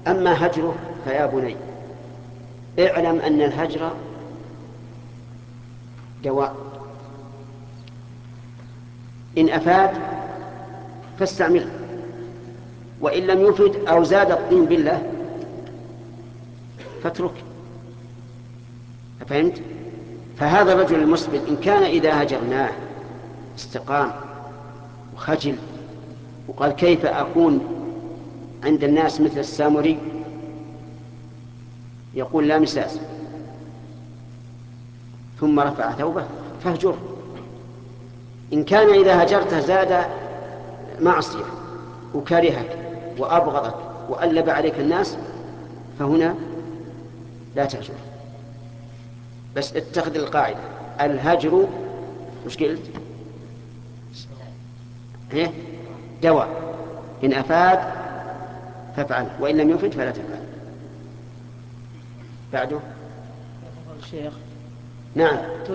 أما هجره فيا بني اعلم أن الهجر دواء، إن أفاد فاستعمله، وإن لم يفد أو زاد الطين بالله فاترك. فهمت؟ فهذا الرجل المسبل إن كان إذا هجرناه استقام وخجل وقال كيف أكون عند الناس مثل السامري، يقول لا مساس، ثم رفع ثوبه فاهجره. إن كان إذا هجرته زاد معصية وكرهك وأبغضك وألب عليك الناس فهنا لا تهجر. بس اتخذ القاعدة الهجر مش قلت دواء، إن أفاد فافعل وإن لم يفد فلا تفعل. بعده الشيخ نعم.